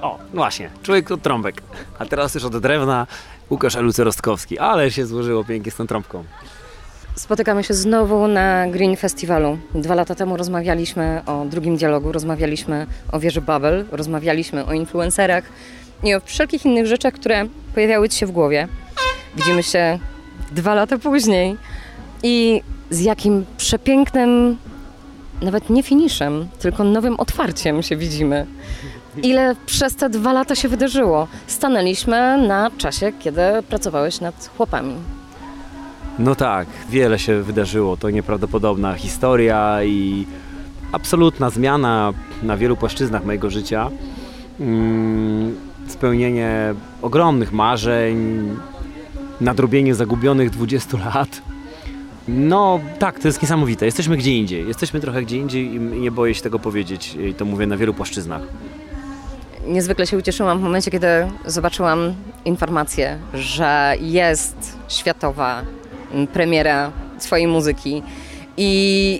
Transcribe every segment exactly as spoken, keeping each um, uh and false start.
O, właśnie, człowiek od trąbek. A teraz już od drewna Łukasz Eluce-Rostkowski. Ale się złożyło pięknie z tą trąbką. Spotykamy się znowu na Green Festiwalu. Dwa lata temu rozmawialiśmy o drugim dialogu, rozmawialiśmy o wieży Babel, rozmawialiśmy o influencerach i o wszelkich innych rzeczach, które pojawiały ci się w głowie. Widzimy się dwa lata później i z jakim przepięknym, nawet nie finiszem, tylko nowym otwarciem się widzimy. Ile przez te dwa lata się wydarzyło? Stanęliśmy na czasie, kiedy pracowałeś nad Chłopami. No tak, wiele się wydarzyło. To nieprawdopodobna historia i absolutna zmiana na wielu płaszczyznach mojego życia. Mm, spełnienie ogromnych marzeń, nadrobienie zagubionych dwudziestu lat. No tak, to jest niesamowite. Jesteśmy gdzie indziej. Jesteśmy trochę gdzie indziej i nie boję się tego powiedzieć. I to mówię na wielu płaszczyznach. Niezwykle się ucieszyłam w momencie, kiedy zobaczyłam informację, że jest światowa premiera swojej muzyki i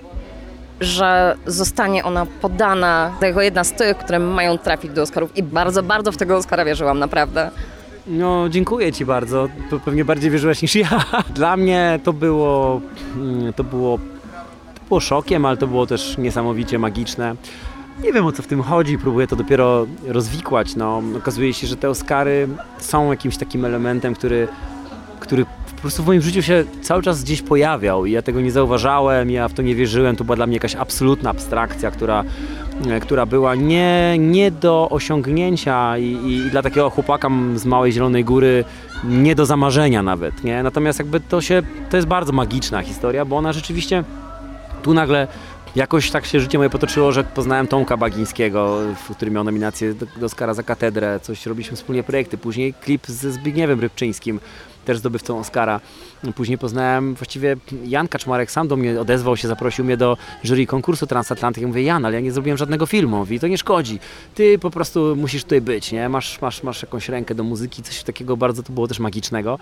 że zostanie ona podana jako jedna z tych, które mają trafić do Oscarów i bardzo, bardzo w tego Oscara wierzyłam, naprawdę. No, dziękuję ci bardzo. Pewnie bardziej wierzyłeś niż ja. Dla mnie to było, to było, to było szokiem, ale to było też niesamowicie magiczne. Nie wiem, o co w tym chodzi, próbuję to dopiero rozwikłać. No, okazuje się, że te Oscary są jakimś takim elementem, który, który po prostu w moim życiu się cały czas gdzieś pojawiał i ja tego nie zauważałem, ja w to nie wierzyłem. To była dla mnie jakaś absolutna abstrakcja, która, która była nie, nie do osiągnięcia i, i dla takiego chłopaka z małej Zielonej Góry nie do zamarzenia nawet, nie? Natomiast jakby to się, to jest bardzo magiczna historia, bo ona rzeczywiście tu nagle jakoś tak się życie moje potoczyło, że poznałem Tomka Bagińskiego, który miał nominację do, do Oscara za katedrę, coś robiliśmy wspólnie projekty, później klip ze Zbigniewem Rybczyńskim, też zdobywcą Oscara. Później poznałem właściwie Jan Kaczmarek, sam do mnie odezwał się, zaprosił mnie do jury konkursu Transatlantyk. Ja mówię, Jan, ale ja nie zrobiłem żadnego filmu i to nie szkodzi. Ty po prostu musisz tutaj być, nie? Masz, masz, masz jakąś rękę do muzyki, coś takiego bardzo, to było też magicznego.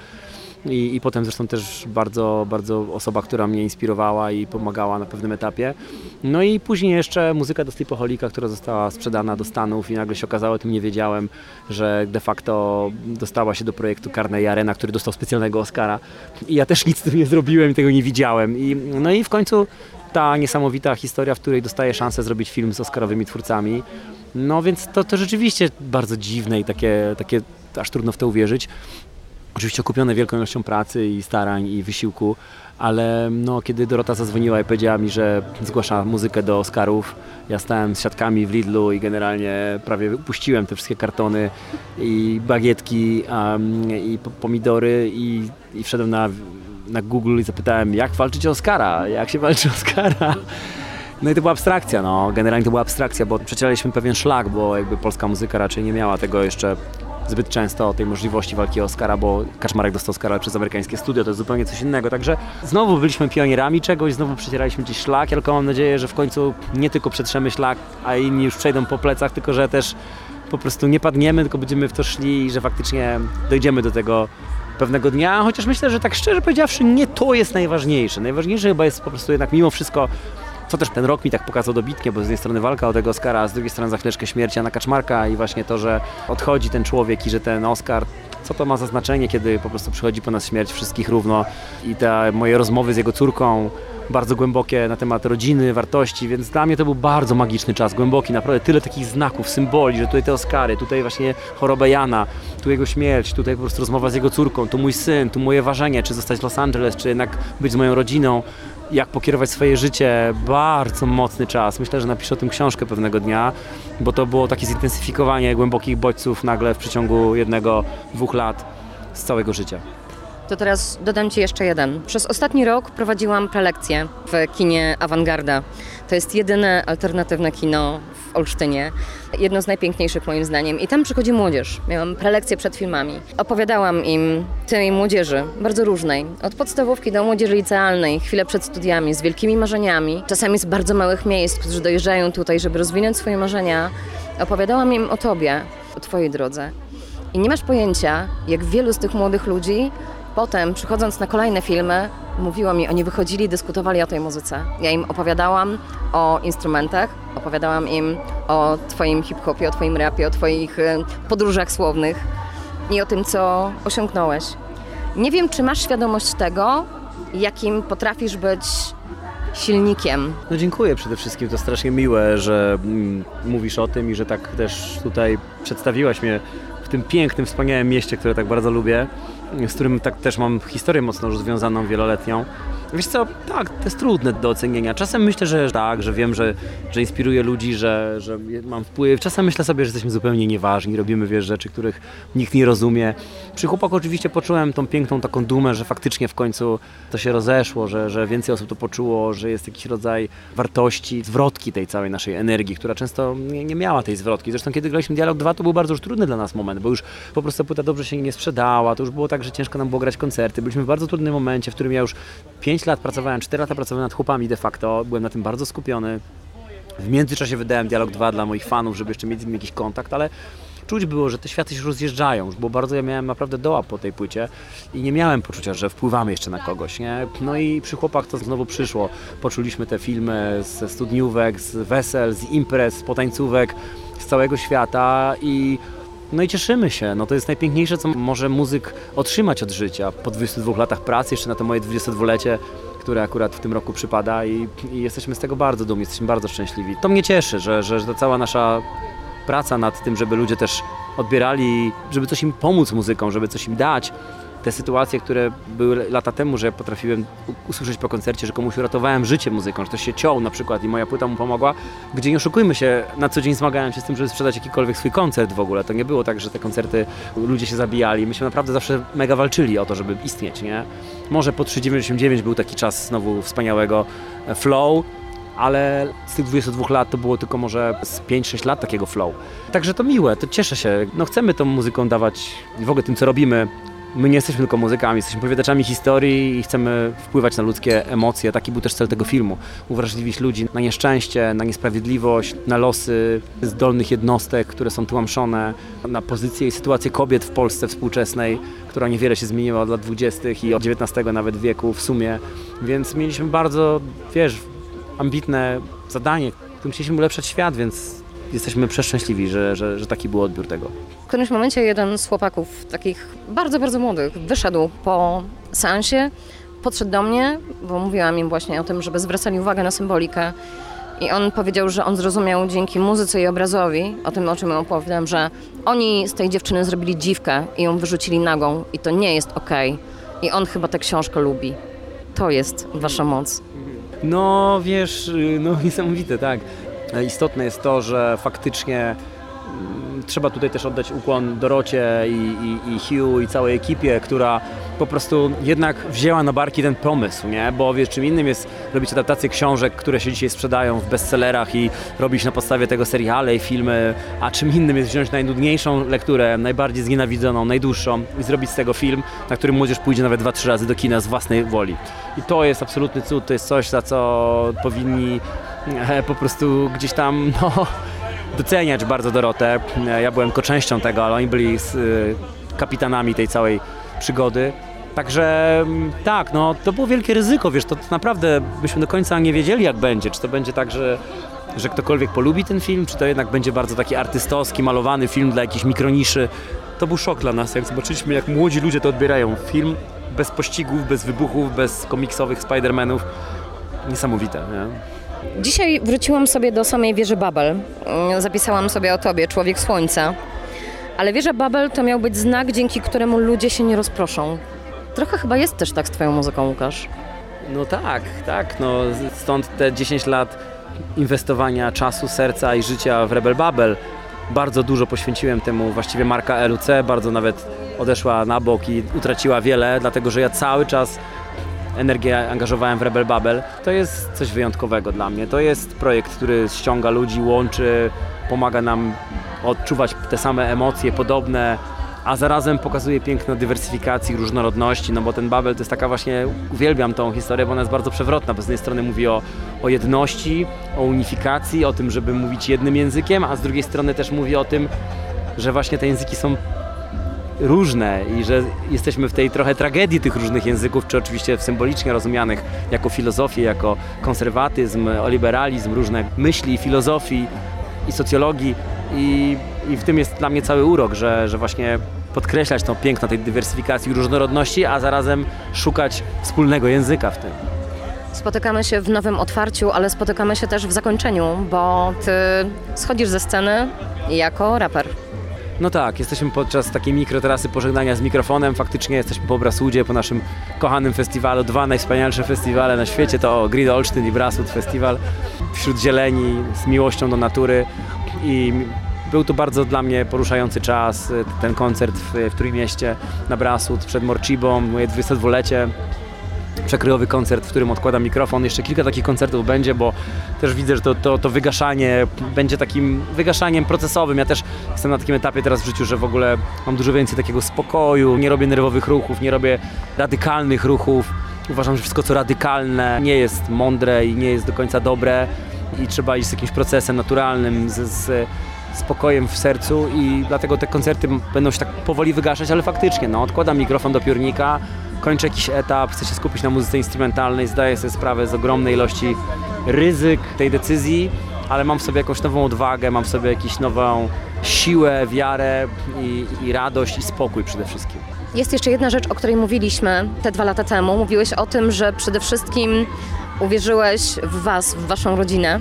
I, i potem zresztą też bardzo, bardzo osoba, która mnie inspirowała i pomagała na pewnym etapie. No i później jeszcze muzyka do Sleepoholika, która została sprzedana do Stanów i nagle się okazało, o tym nie wiedziałem, że de facto dostała się do projektu Carnegie Arena, który dostał specjalnego Oscara. I ja też nic z tym nie zrobiłem i tego nie widziałem. I, no i w końcu ta niesamowita historia, w której dostaję szansę zrobić film z oscarowymi twórcami. No więc to, to rzeczywiście bardzo dziwne i takie, takie aż trudno w to uwierzyć. Oczywiście okupione wielką ilością pracy i starań i wysiłku, ale no, kiedy Dorota zadzwoniła i powiedziała mi, że zgłasza muzykę do Oscarów, ja stałem z siatkami w Lidlu i generalnie prawie upuściłem te wszystkie kartony i bagietki um, i pomidory i, i wszedłem na, na Google i zapytałem, jak walczyć o Oscara, jak się walczy o Oscara. No i to była abstrakcja, no, generalnie to była abstrakcja, bo przecięliśmy pewien szlak, bo jakby polska muzyka raczej nie miała tego jeszcze zbyt często, tej możliwości walki o Oscara, bo Kaczmarek dostał Oscara przez amerykańskie studio, to jest zupełnie coś innego, także znowu byliśmy pionierami czegoś, znowu przecieraliśmy gdzieś szlak, ja tylko mam nadzieję, że w końcu nie tylko przetrzemy szlak, a inni już przejdą po plecach, tylko że też po prostu nie padniemy, tylko będziemy w to szli i że faktycznie dojdziemy do tego pewnego dnia, chociaż myślę, że tak szczerze powiedziawszy, nie to jest najważniejsze. Najważniejsze chyba jest po prostu jednak mimo wszystko, co też ten rok mi tak pokazał dobitnie, bo z jednej strony walka o tego Oscara, a z drugiej strony za chwileczkę śmierć Jana Kaczmarka i właśnie to, że odchodzi ten człowiek i że ten Oscar, co to ma za znaczenie, kiedy po prostu przychodzi po nas śmierć wszystkich równo i te moje rozmowy z jego córką, bardzo głębokie na temat rodziny, wartości, więc dla mnie to był bardzo magiczny czas, głęboki, naprawdę tyle takich znaków, symboli, że tutaj te Oscary, tutaj właśnie choroba Jana, tu jego śmierć, tutaj po prostu rozmowa z jego córką, tu mój syn, tu moje ważenie, czy zostać w Los Angeles, czy jednak być z moją rodziną, jak pokierować swoje życie, bardzo mocny czas. Myślę, że napiszę o tym książkę pewnego dnia, bo to było takie zintensyfikowanie głębokich bodźców nagle w przeciągu jednego, dwóch lat z całego życia. To teraz dodam Ci jeszcze jeden. Przez ostatni rok prowadziłam prelekcje w kinie Awangarda. To jest jedyne alternatywne kino w Olsztynie. Jedno z najpiękniejszych moim zdaniem. I tam przychodzi młodzież. Miałam prelekcje przed filmami. Opowiadałam im, tej młodzieży, bardzo różnej. Od podstawówki do młodzieży licealnej, chwilę przed studiami, z wielkimi marzeniami. Czasami z bardzo małych miejsc, którzy dojeżdżają tutaj, żeby rozwinąć swoje marzenia. Opowiadałam im o Tobie, o Twojej drodze. I nie masz pojęcia, jak wielu z tych młodych ludzi potem, przychodząc na kolejne filmy, mówiło mi, oni wychodzili, dyskutowali o tej muzyce. Ja im opowiadałam o instrumentach, opowiadałam im o twoim hip-hopie, o twoim rapie, o twoich podróżach słownych i o tym, co osiągnąłeś. Nie wiem, czy masz świadomość tego, jakim potrafisz być silnikiem. No dziękuję przede wszystkim, to strasznie miłe, że mm, mówisz o tym i że tak też tutaj przedstawiłaś mnie w tym pięknym, wspaniałym mieście, które tak bardzo lubię, z którym tak też mam historię mocno już związaną, wieloletnią. Wiesz co, tak, to jest trudne do ocenienia. Czasem myślę, że tak, że wiem, że, że inspiruję ludzi, że, że mam wpływ. Czasem myślę sobie, że jesteśmy zupełnie nieważni, robimy wiesz, rzeczy, których nikt nie rozumie. Przy chłopaku oczywiście poczułem tą piękną taką dumę, że faktycznie w końcu to się rozeszło, że, że więcej osób to poczuło, że jest jakiś rodzaj wartości, zwrotki tej całej naszej energii, która często nie, nie miała tej zwrotki. Zresztą kiedy graliśmy Dialog dwa, to był bardzo już trudny dla nas moment, bo już po prostu płyta dobrze się nie sprzedała, to już było tak, że ciężko nam było grać koncerty. Byliśmy w bardzo trudnym momencie, w którym ja już pięć lat pracowałem, cztery lata pracowałem nad chłopami de facto, byłem na tym bardzo skupiony. W międzyczasie wydałem Dialog dwa dla moich fanów, żeby jeszcze mieć z nimi jakiś kontakt, ale czuć było, że te światy się rozjeżdżają. Już było bardzo, ja miałem naprawdę doła po tej płycie i nie miałem poczucia, że wpływamy jeszcze na kogoś, nie? No i przy chłopach to znowu przyszło. Poczuliśmy te filmy ze studniówek, z wesel, z imprez, z potańcówek, z całego świata i no i cieszymy się, no to jest najpiękniejsze, co może muzyk otrzymać od życia. Po dwudziestu dwóch latach pracy, jeszcze na to moje dwudziestodwulecie, które akurat w tym roku przypada i, i jesteśmy z tego bardzo dumni, jesteśmy bardzo szczęśliwi. To mnie cieszy, że, że, że ta cała nasza praca nad tym, żeby ludzie też odbierali, żeby coś im pomóc muzyką, żeby coś im dać. Te sytuacje, które były lata temu, że ja potrafiłem usłyszeć po koncercie, że komuś uratowałem życie muzyką, że ktoś się ciął na przykład i moja płyta mu pomogła, gdzie nie oszukujmy się, na co dzień zmagałem się z tym, żeby sprzedać jakikolwiek swój koncert w ogóle. To nie było tak, że te koncerty ludzie się zabijali. Myśmy naprawdę zawsze mega walczyli o to, żeby istnieć, nie? Może po trzy dziewięćdziesiąt dziewięć był taki czas znowu wspaniałego flow, ale z tych dwudziestu dwóch lat to było tylko może z pięć sześć lat takiego flow. Także to miłe, to cieszę się. No chcemy tą muzyką dawać i w ogóle tym, co robimy. My nie jesteśmy tylko muzykami, jesteśmy powiadaczami historii i chcemy wpływać na ludzkie emocje. Taki był też cel tego filmu. Uwrażliwić ludzi na nieszczęście, na niesprawiedliwość, na losy zdolnych jednostek, które są tłamszone, na pozycję i sytuację kobiet w Polsce współczesnej, która niewiele się zmieniła od lat dwudziestych i od dziewiętnastego nawet wieku w sumie. Więc mieliśmy bardzo, wiesz, ambitne zadanie, którym chcieliśmy ulepszać świat, więc jesteśmy przeszczęśliwi, że, że, że taki był odbiór tego. W którymś momencie jeden z chłopaków, takich bardzo, bardzo młodych, wyszedł po seansie, podszedł do mnie, bo mówiłam im właśnie o tym, żeby zwracali uwagę na symbolikę i on powiedział, że on zrozumiał dzięki muzyce i obrazowi, o tym, o czym opowiadam, że oni z tej dziewczyny zrobili dziwkę i ją wyrzucili nagą i to nie jest okej. I on chyba tę książkę lubi. To jest wasza moc. No wiesz, no niesamowite, tak. Istotne jest to, że faktycznie trzeba tutaj też oddać ukłon Dorocie i, i, i Hugh i całej ekipie, która po prostu jednak wzięła na barki ten pomysł, nie? Bo wiesz, czym innym jest robić adaptacje książek, które się dzisiaj sprzedają w bestsellerach i robić na podstawie tego seriale i filmy, a czym innym jest wziąć najnudniejszą lekturę, najbardziej znienawidzoną, najdłuższą i zrobić z tego film, na który młodzież pójdzie nawet dwa trzy razy do kina z własnej woli. I to jest absolutny cud, to jest coś, za co powinni e, po prostu gdzieś tam, no, doceniać bardzo Dorotę. Ja byłem tylko częścią tego, ale oni byli z, y, kapitanami tej całej przygody. Także tak, no to było wielkie ryzyko, wiesz, to, to naprawdę byśmy do końca nie wiedzieli, jak będzie. Czy to będzie tak, że, że ktokolwiek polubi ten film, czy to jednak będzie bardzo taki artystowski, malowany film dla jakiejś mikroniszy. To był szok dla nas, jak zobaczyliśmy, jak młodzi ludzie to odbierają. Film bez pościgów, bez wybuchów, bez komiksowych Spider-Manów. Niesamowite, nie? Dzisiaj wróciłam sobie do samej wieży Babel. Zapisałam sobie o tobie, Człowiek Słońca. Ale wieża Babel to miał być znak, dzięki któremu ludzie się nie rozproszą. Trochę chyba jest też tak z twoją muzyką, Łukasz. No tak, tak. No, stąd te dziesięć lat inwestowania czasu, serca i życia w Rebel Babel. Bardzo dużo poświęciłem temu, właściwie marka L U C bardzo nawet odeszła na bok i utraciła wiele, dlatego że ja cały czas energię angażowałem w Rebel Babel. To jest coś wyjątkowego dla mnie. To jest projekt, który ściąga ludzi, łączy, pomaga nam odczuwać te same emocje podobne, a zarazem pokazuje piękno dywersyfikacji, różnorodności, no bo ten Babel to jest taka właśnie, uwielbiam tą historię, bo ona jest bardzo przewrotna, bo z jednej strony mówi o, o jedności, o unifikacji, o tym, żeby mówić jednym językiem, a z drugiej strony też mówi o tym, że właśnie te języki są różne i że jesteśmy w tej trochę tragedii tych różnych języków, czy oczywiście symbolicznie rozumianych jako filozofię, jako konserwatyzm, liberalizm, różne myśli, filozofii i socjologii i, i w tym jest dla mnie cały urok, że, że właśnie podkreślać to piękno tej dywersyfikacji i różnorodności, a zarazem szukać wspólnego języka w tym. Spotykamy się w nowym otwarciu, ale spotykamy się też w zakończeniu, bo ty schodzisz ze sceny jako raper. No tak, jesteśmy podczas takiej mikrotrasy pożegnania z mikrofonem. Faktycznie jesteśmy po Brasudzie, po naszym kochanym festiwalu. Dwa najwspanialsze festiwale na świecie to Grid Olsztyn i Brasud Festiwal. Wśród zieleni, z miłością do natury. I był to bardzo dla mnie poruszający czas. Ten koncert w, w Trójmieście na Brasud przed Morczibą, moje dwudziestodwulecie. Przekrojowy koncert, w którym odkładam mikrofon. Jeszcze kilka takich koncertów będzie, bo też widzę, że to, to, to wygaszanie będzie takim wygaszaniem procesowym. Ja też jestem na takim etapie teraz w życiu, że w ogóle mam dużo więcej takiego spokoju, nie robię nerwowych ruchów, nie robię radykalnych ruchów. Uważam, że wszystko co radykalne nie jest mądre i nie jest do końca dobre i trzeba iść z jakimś procesem naturalnym, z, z spokojem w sercu i dlatego te koncerty będą się tak powoli wygaszać, ale faktycznie no, odkładam mikrofon do piórnika, kończę jakiś etap, chcę się skupić na muzyce instrumentalnej, zdaję sobie sprawę z ogromnej ilości ryzyk tej decyzji, ale mam w sobie jakąś nową odwagę, mam w sobie jakąś nową siłę, wiarę i, i radość i spokój przede wszystkim. Jest jeszcze jedna rzecz, o której mówiliśmy te dwa lata temu. Mówiłeś o tym, że przede wszystkim uwierzyłeś w was, w waszą rodzinę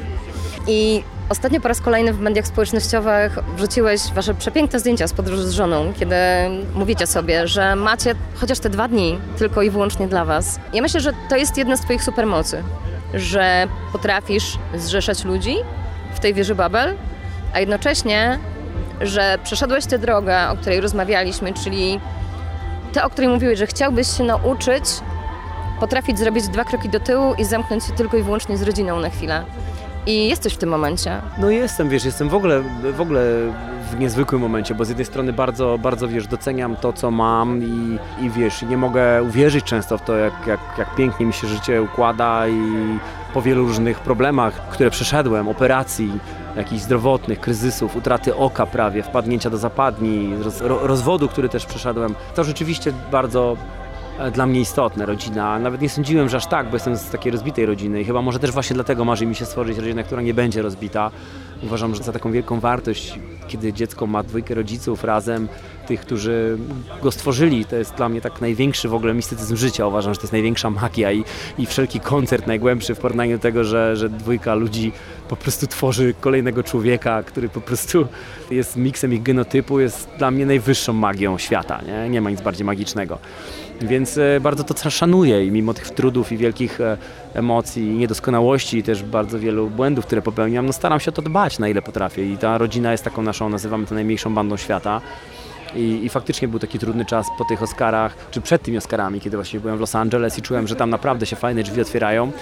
i ostatnio po raz kolejny w mediach społecznościowych wrzuciłeś wasze przepiękne zdjęcia z podróży z żoną, kiedy mówicie sobie, że macie chociaż te dwa dni tylko i wyłącznie dla was. Ja myślę, że to jest jedna z twoich supermocy, że potrafisz zrzeszać ludzi w tej wieży Babel, a jednocześnie, że przeszedłeś tę drogę, o której rozmawialiśmy, czyli tę, o której mówiłeś, że chciałbyś się nauczyć potrafić zrobić dwa kroki do tyłu i zamknąć się tylko i wyłącznie z rodziną na chwilę. I jesteś w tym momencie. No jestem, wiesz, jestem w ogóle, w ogóle w niezwykłym momencie, bo z jednej strony bardzo, bardzo, wiesz, doceniam to, co mam i, i wiesz, nie mogę uwierzyć często w to, jak, jak, jak pięknie mi się życie układa i po wielu różnych problemach, które przeszedłem, operacji, jakichś zdrowotnych, kryzysów, utraty oka prawie, wpadnięcia do zapadni, roz, rozwodu, który też przeszedłem, to rzeczywiście bardzo dla mnie istotne, rodzina. Nawet nie sądziłem, że aż tak, bo jestem z takiej rozbitej rodziny i chyba może też właśnie dlatego marzy mi się stworzyć rodzinę, która nie będzie rozbita. Uważam, że za taką wielką wartość, kiedy dziecko ma dwójkę rodziców razem, tych, którzy go stworzyli, to jest dla mnie tak największy w ogóle mistycyzm życia. Uważam, że to jest największa magia i, i wszelki koncert najgłębszy w porównaniu do tego, że, że dwójka ludzi po prostu tworzy kolejnego człowieka, który po prostu jest miksem ich genotypu, jest dla mnie najwyższą magią świata. Nie, nie ma nic bardziej magicznego. Więc bardzo to szanuję i mimo tych trudów i wielkich emocji i niedoskonałości i też bardzo wielu błędów, które popełniam, no staram się o to dbać, na ile potrafię i ta rodzina jest taką naszą, nazywamy to najmniejszą bandą świata. I, I faktycznie był taki trudny czas po tych Oscarach, czy przed tymi Oscarami, kiedy właśnie byłem w Los Angeles i czułem, że tam naprawdę się fajne drzwi otwierają.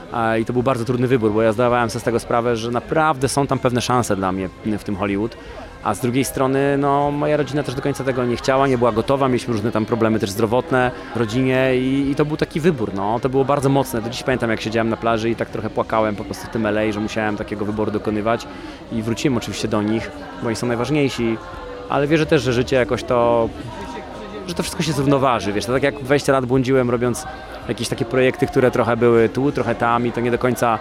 I to był bardzo trudny wybór, bo ja zdawałem sobie z tego sprawę, że naprawdę są tam pewne szanse dla mnie w tym Hollywood. A z drugiej strony, no, moja rodzina też do końca tego nie chciała, nie była gotowa, mieliśmy różne tam problemy też zdrowotne w rodzinie i, i to był taki wybór, no, to było bardzo mocne. Do dziś pamiętam, jak siedziałem na plaży i tak trochę płakałem po prostu w tym L A, że musiałem takiego wyboru dokonywać i wróciłem oczywiście do nich, bo oni są najważniejsi, ale wierzę też, że życie jakoś to, że to wszystko się zrównoważy, wiesz, to tak jak dwadzieścia lat błądziłem, robiąc jakieś takie projekty, które trochę były tu, trochę tam i to nie do końca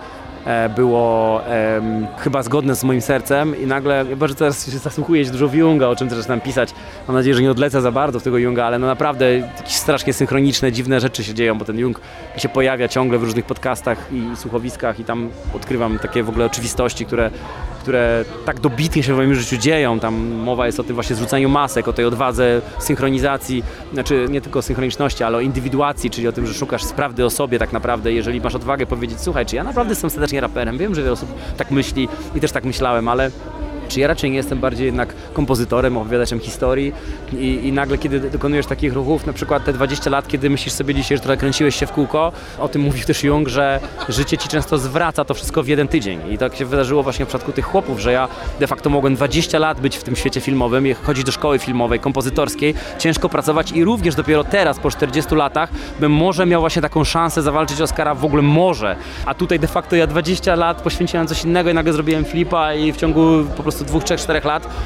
było um, chyba zgodne z moim sercem i nagle, chyba że teraz zasłuchuję się dużo w Junga, o czym też zaczynam pisać, mam nadzieję, że nie odlecę za bardzo w tego Junga, ale no naprawdę jakieś strasznie synchroniczne, dziwne rzeczy się dzieją, bo ten Jung się pojawia ciągle w różnych podcastach i słuchowiskach i tam odkrywam takie w ogóle oczywistości, które, które tak dobitnie się w moim życiu dzieją, tam mowa jest o tym właśnie zrzucaniu masek, o tej odwadze synchronizacji, znaczy nie tylko o synchroniczności, ale o indywiduacji, czyli o tym, że szukasz prawdy o sobie tak naprawdę, jeżeli masz odwagę powiedzieć, słuchaj, czy ja naprawdę jestem serdecznie raperem, wiem, że wiele osób tak myśli i też tak myślałem, ale czy ja raczej nie jestem bardziej jednak kompozytorem, opowiadaczem historii i, i nagle, kiedy dokonujesz takich ruchów, na przykład te dwadzieścia lat, kiedy myślisz sobie dzisiaj, że trochę kręciłeś się w kółko, o tym mówił też Jung, że życie ci często zwraca to wszystko w jeden tydzień i tak się wydarzyło właśnie w przypadku tych chłopów, że ja de facto mogłem dwadzieścia lat być w tym świecie filmowym, chodzić do szkoły filmowej, kompozytorskiej, ciężko pracować i również dopiero teraz, po czterdziestu latach, bym może miał właśnie taką szansę zawalczyć Oscara, w ogóle może, a tutaj de facto ja dwadzieścia lat poświęciłem coś innego i nagle zrobiłem flipa i w ciągu po prostu dwóch, trzech, czterech lat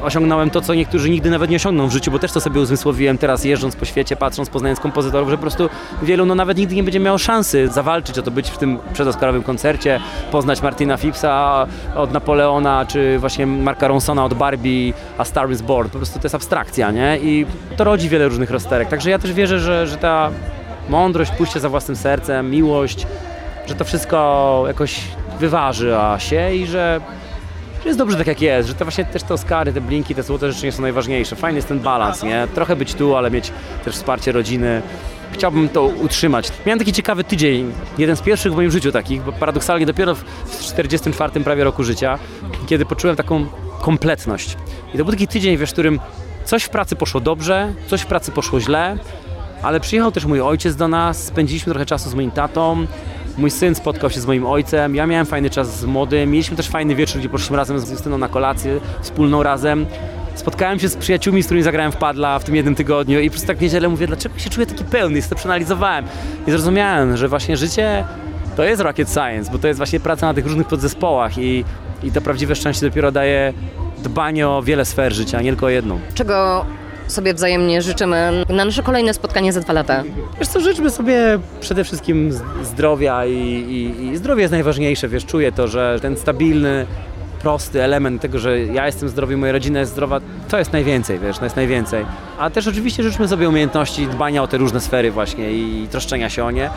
osiągnąłem to, co niektórzy nigdy nawet nie osiągną w życiu, bo też to sobie uzmysłowiłem teraz jeżdżąc po świecie, patrząc, poznając kompozytorów, że po prostu wielu no nawet nigdy nie będzie miało szansy zawalczyć o to, być w tym przedoscarowym koncercie, poznać Martina Phipsa od Napoleona, czy właśnie Marka Ronsona od Barbie, a Star is Born. Po prostu to jest abstrakcja, nie? I to rodzi wiele różnych rozterek. Także ja też wierzę, że, że ta mądrość, pójście za własnym sercem, miłość, że to wszystko jakoś wyważy się i że że jest dobrze tak jak jest, że to właśnie też te Oscary, te blinki, te złote rzeczy nie są najważniejsze. Fajny jest ten balans, nie? Trochę być tu, ale mieć też wsparcie rodziny. Chciałbym to utrzymać. Miałem taki ciekawy tydzień, jeden z pierwszych w moim życiu takich, bo paradoksalnie dopiero w czterdziestym czwartym prawie roku życia, kiedy poczułem taką kompletność. I to był taki tydzień, wiesz, w którym coś w pracy poszło dobrze, coś w pracy poszło źle, ale przyjechał też mój ojciec do nas, spędziliśmy trochę czasu z moim tatą, mój syn spotkał się z moim ojcem, ja miałem fajny czas z młodym, mieliśmy też fajny wieczór, gdzie poszliśmy razem z Justyną na kolację, wspólną razem. Spotkałem się z przyjaciółmi, z którymi zagrałem w padla w tym jednym tygodniu i przez tak w niedzielę mówię, dlaczego się czuję taki pełny, i to przeanalizowałem i zrozumiałem, że właśnie życie to jest rocket science, bo to jest właśnie praca na tych różnych podzespołach i, i to prawdziwe szczęście dopiero daje dbanie o wiele sfer życia, nie tylko o jedną. Czego sobie wzajemnie życzymy na nasze kolejne spotkanie za dwa lata? Wiesz co, życzmy sobie przede wszystkim zdrowia i, i, i zdrowie jest najważniejsze, wiesz, czuję to, że ten stabilny, prosty element tego, że ja jestem zdrowy, moja rodzina jest zdrowa, to jest najwięcej, wiesz, to jest najwięcej. A też oczywiście życzmy sobie umiejętności dbania o te różne sfery właśnie i troszczenia się o nie.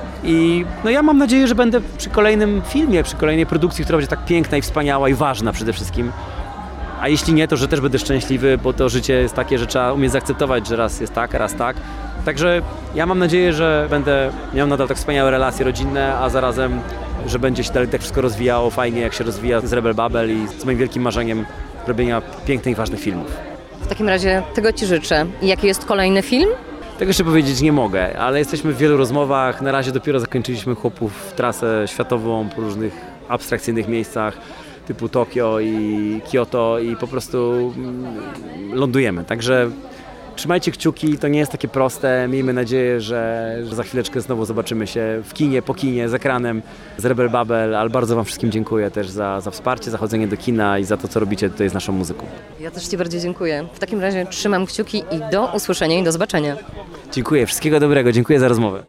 I no ja mam nadzieję, że będę przy kolejnym filmie, przy kolejnej produkcji, która będzie tak piękna i wspaniała i ważna przede wszystkim. A jeśli nie, to że też będę szczęśliwy, bo to życie jest takie, że trzeba umieć zaakceptować, że raz jest tak, raz tak. Także ja mam nadzieję, że będę miał nadal tak wspaniałe relacje rodzinne, a zarazem, że będzie się dalej tak wszystko rozwijało fajnie, jak się rozwija z Rebel Babel i z moim wielkim marzeniem robienia pięknych i ważnych filmów. W takim razie tego Ci życzę. I jaki jest kolejny film? Tego jeszcze powiedzieć nie mogę, ale jesteśmy w wielu rozmowach. Na razie dopiero zakończyliśmy chłopów trasę światową po różnych abstrakcyjnych miejscach typu Tokio i Kyoto i po prostu lądujemy. Także trzymajcie kciuki, to nie jest takie proste. Miejmy nadzieję, że, że za chwileczkę znowu zobaczymy się w kinie, po kinie, z ekranem, z Rebel Babel, ale bardzo Wam wszystkim dziękuję też za, za wsparcie, za chodzenie do kina i za to, co robicie tutaj z naszą muzyką. Ja też Ci bardzo dziękuję. W takim razie trzymam kciuki i do usłyszenia i do zobaczenia. Dziękuję, wszystkiego dobrego, dziękuję za rozmowę.